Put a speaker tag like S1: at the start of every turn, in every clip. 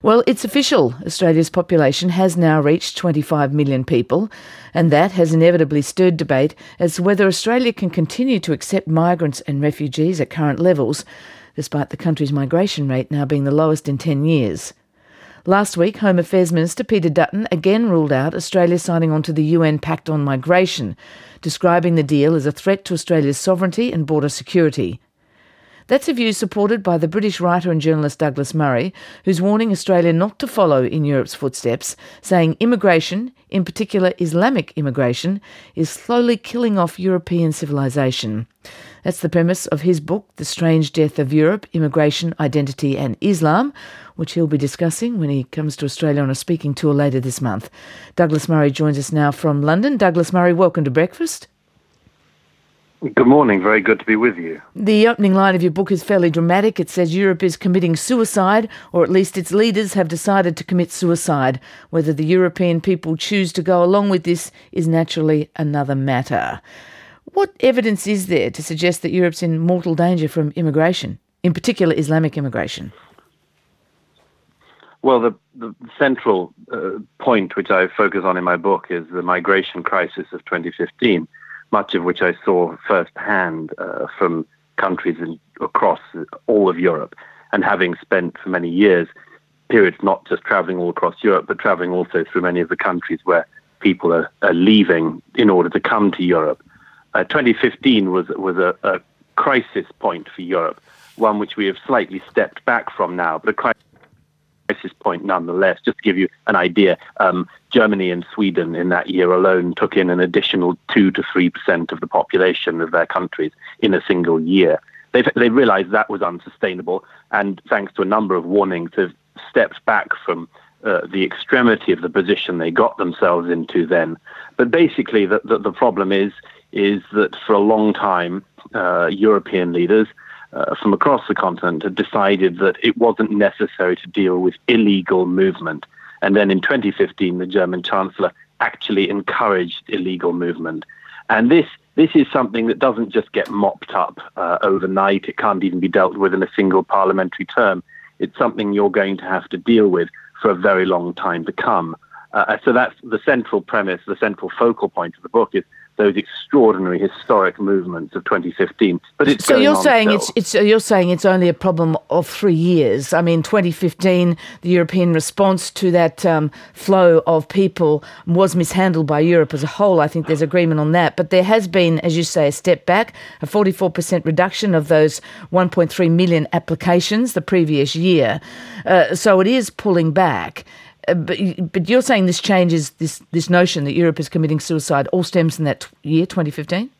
S1: Well, it's official. Australia's population has now reached 25 million people, and that has inevitably stirred debate as to whether Australia can continue to accept migrants and refugees at current levels, despite the country's migration rate now being the lowest in 10 years. Last week, Home Affairs Minister Peter Dutton again ruled out Australia signing on to the UN Pact on Migration, describing the deal as a threat to Australia's sovereignty and border security. That's a view supported by the British writer and journalist Douglas Murray, who's warning Australia not to follow in Europe's footsteps, saying immigration, in particular Islamic immigration, is slowly killing off European civilization. That's the premise of his book, The Strange Death of Europe, Immigration, Identity and Islam, which he'll be discussing when he comes to Australia on a speaking tour later this month. Douglas Murray joins us now from London. Douglas Murray, welcome to Breakfast.
S2: Good morning. Very good to be with you.
S1: The opening line of your book is fairly dramatic. It says Europe is committing suicide, or at least its leaders have decided to commit suicide. Whether the European people choose to go along with this is naturally another matter. What evidence is there to suggest that Europe's in mortal danger from immigration, in particular Islamic immigration?
S2: Well, the central point which I focus on in my book is the migration crisis of 2015. Much of which I saw firsthand from countries across all of Europe, and having spent for many years periods not just travelling all across Europe, but travelling also through many of the countries where people are leaving in order to come to Europe. 2015 was a crisis point for Europe, one which we have slightly stepped back from now, but a crisis point nonetheless. Just to give you an idea, Germany and Sweden in that year alone took in an additional 2 to 3% of the population of their countries in a single year. They realised that was unsustainable, and thanks to a number of warnings, have stepped back from the extremity of the position they got themselves into then. But basically, the problem is that for a long time, European leaders from across the continent had decided that it wasn't necessary to deal with illegal movement. And then in 2015, the German Chancellor actually encouraged illegal movement. And this is something that doesn't just get mopped up overnight. It can't even be dealt with in a single parliamentary term. It's something you're going to have to deal with for a very long time to come. So that's the central premise, the central focal point of the book is those extraordinary historic movements of 2015. But it's
S1: so you're saying
S2: still.
S1: you're saying it's only a problem of 3 years. I mean, 2015, the European response to that flow of people was mishandled by Europe as a whole. I think there's agreement on that. But there has been, as you say, a step back, a 44% reduction of those 1.3 million applications the previous year. So it is pulling back. But you're saying this changes this notion that Europe is committing suicide all stems from that year, 2015?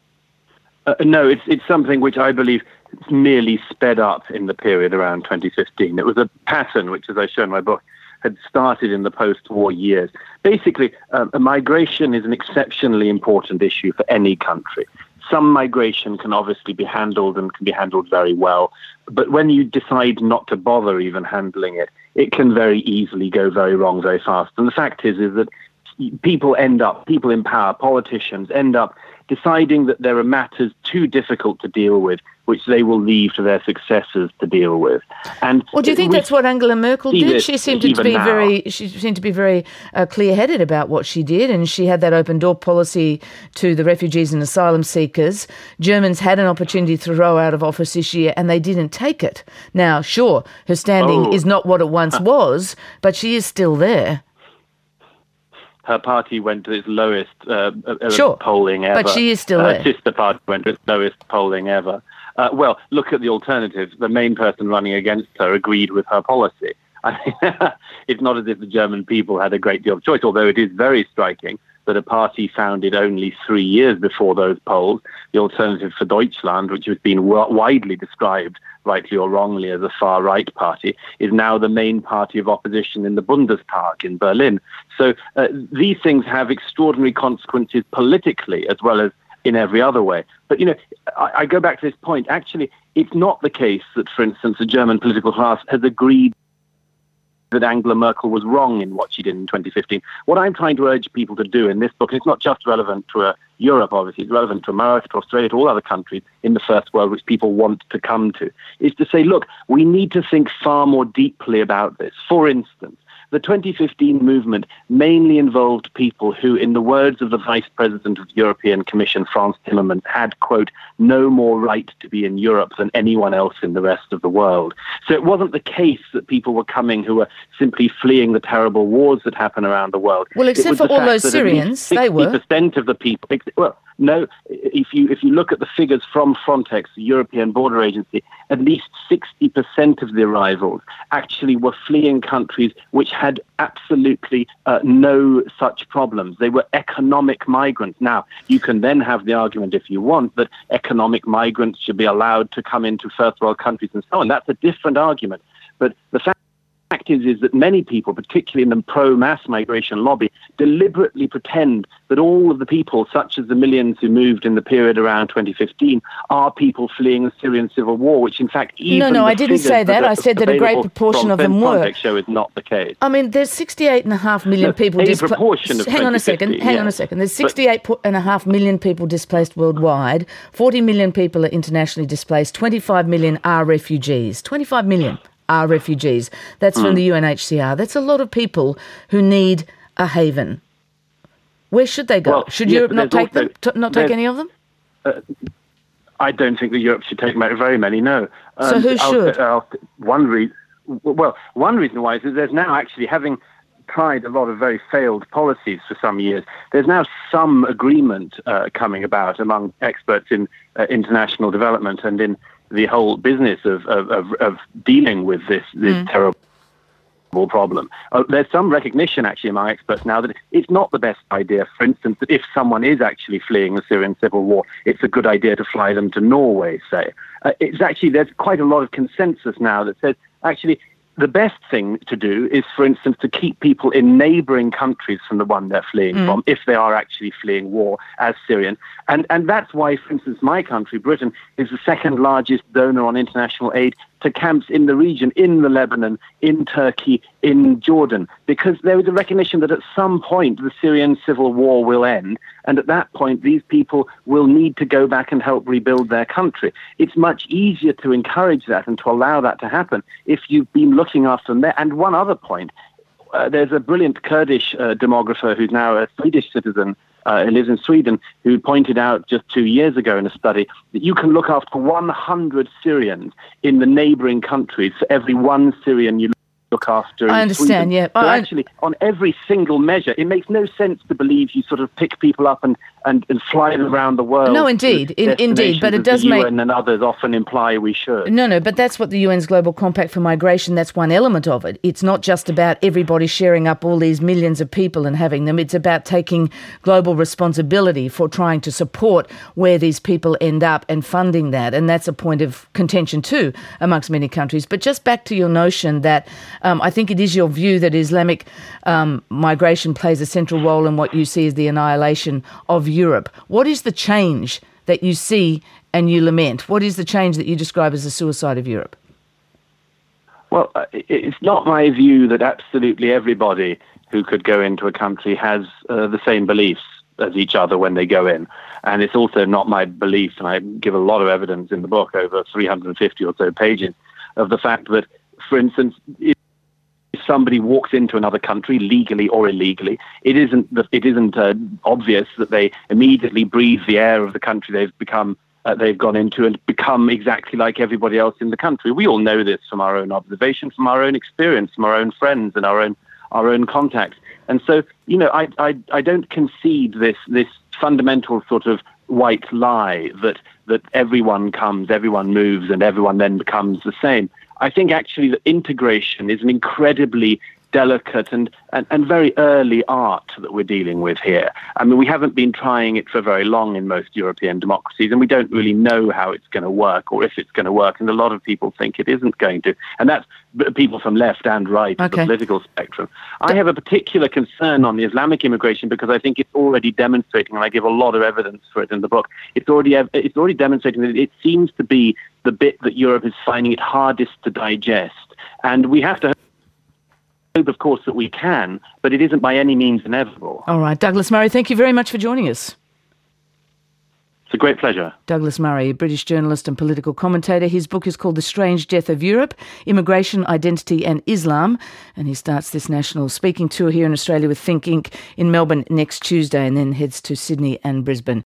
S2: No, it's something which I believe merely sped up in the period around 2015. It was a pattern which, as I show in my book, had started in the post-war years. Basically, migration is an exceptionally important issue for any country. Some migration can obviously be handled and can be handled very well. But when you decide not to bother even handling it, it can very easily go very wrong very fast. And the fact is that people in power, politicians end up deciding that there are matters too difficult to deal with, which they will leave to their successors to deal with. And
S1: well, do you think that's what Angela Merkel did? She seemed to be very clear-headed about what she did, and she had that open door policy to the refugees and asylum seekers. Germans had an opportunity to throw out of office this year, and they didn't take it. Now, sure, her standing is not what it once was, but she is still there.
S2: Her party went to its lowest
S1: sure,
S2: polling ever.
S1: But she is still there.
S2: Her sister party went to its lowest polling ever. Well, look at the alternatives. The main person running against her agreed with her policy. I mean, it's not as if the German people had a great deal of choice, although it is very striking that a party founded only 3 years before those polls, the Alternative for Deutschland, which has been widely described, rightly or wrongly, as a far-right party, is now the main party of opposition in the Bundestag in Berlin. So these things have extraordinary consequences politically as well as in every other way. But, I go back to this point. Actually, it's not the case that, for instance, the German political class has agreed that Angela Merkel was wrong in what she did in 2015. What I'm trying to urge people to do in this book, and it's not just relevant to a Europe, obviously, it's relevant to America, to Australia, to all other countries in the first world which people want to come to, is to say, look, we need to think far more deeply about this. For instance, the 2015 movement mainly involved people who, in the words of the Vice President of the European Commission, Frans Timmermans, had, quote, no more right to be in Europe than anyone else in the rest of the world. So it wasn't the case that people were coming who were simply fleeing the terrible wars that happen around the world.
S1: Well, except for all those Syrians, they were.
S2: 60% of the people, well, no, if you look at the figures from Frontex, the European Border Agency, at least 60% of the arrivals actually were fleeing countries which had absolutely no such problems. They were economic migrants. Now, you can then have the argument, if you want, that economic migrants should be allowed to come into first world countries and so on. That's a different argument. But the fact is that many people, particularly in the pro-mass migration lobby, deliberately pretend that all of the people, such as the millions who moved in the period around 2015, are people fleeing the Syrian civil war, which in fact even
S1: No, I didn't say that. I said that a great proportion of them were.
S2: Show is not the case.
S1: I mean, there's 68.5 million people displaced. Hang on a second. There's 68.5 million people displaced worldwide. 40 million people are internationally displaced. 25 million are refugees. 25 million. Are refugees. That's from the UNHCR. That's a lot of people who need a haven. Where should they go? Should Europe not take them? Not take any of them?
S2: I don't think that Europe should take very many. No.
S1: So who should?
S2: One reason why is that there's now actually, having tried a lot of very failed policies for some years, there's now some agreement coming about among experts in international development and in the whole business of dealing with this terrible problem. There's some recognition actually among experts now that it's not the best idea, for instance, that if someone is actually fleeing the Syrian civil war, it's a good idea to fly them to Norway, say. There's quite a lot of consensus now that says actually the best thing to do is, for instance, to keep people in neighbouring countries from the one they're fleeing from, if they are actually fleeing war as Syrian. And that's why, for instance, my country, Britain, is the second largest donor on international aid to camps in the region, in the Lebanon, in Turkey, in Jordan, because there is a recognition that at some point the Syrian civil war will end, and at that point these people will need to go back and help rebuild their country. It's much easier to encourage that and to allow that to happen if you've been looking after them there. And one other point, there's a brilliant Kurdish demographer who's now a Swedish citizen, who lives in Sweden, who pointed out just 2 years ago in a study that you can look after 100 Syrians in the neighbouring countries for every one Syrian you look after in
S1: I understand,
S2: Sweden.
S1: yeah.
S2: So actually, on every single measure, it makes no sense to believe you sort of pick people up and fly them around the world.
S1: No, indeed, but it does make...
S2: The UN and others often imply we should.
S1: No, but that's what the UN's Global Compact for Migration, that's one element of it. It's not just about everybody sharing up all these millions of people and having them. It's about taking global responsibility for trying to support where these people end up and funding that. And that's a point of contention too amongst many countries. But just back to your notion that I think it is your view that Islamic migration plays a central role in what you see as the annihilation of Europe. What is the change that you see and you lament? What is the change that you describe as the suicide of Europe?
S2: Well, it's not my view that absolutely everybody who could go into a country has the same beliefs as each other when they go in. And it's also not my belief, and I give a lot of evidence in the book, over 350 or so pages, of the fact that, for instance, if somebody walks into another country, legally or illegally, it isn't obvious that they immediately breathe the air of the country they've gone into and become exactly like everybody else in the country. We all know this from our own observation, from our own experience, from our own friends and our own contacts. And so, I don't concede this fundamental sort of white lie that everyone comes, everyone moves, and everyone then becomes the same. I think actually that integration is an incredibly delicate and very early art that we're dealing with here. I mean, we haven't been trying it for very long in most European democracies, and we don't really know how it's going to work or if it's going to work, and a lot of people think it isn't going to. And that's people from left and right of the political spectrum. I have a particular concern on the Islamic immigration because I think it's already demonstrating, and I give a lot of evidence for it in the book, it's already demonstrating that it seems to be the bit that Europe is finding it hardest to digest. And we have to hope, of course, that we can, but it isn't by any means inevitable.
S1: All right, Douglas Murray, thank you very much for joining us.
S2: It's a great pleasure.
S1: Douglas Murray, a British journalist and political commentator. His book is called The Strange Death of Europe, Immigration, Identity and Islam. And he starts this national speaking tour here in Australia with Think Inc. in Melbourne next Tuesday and then heads to Sydney and Brisbane.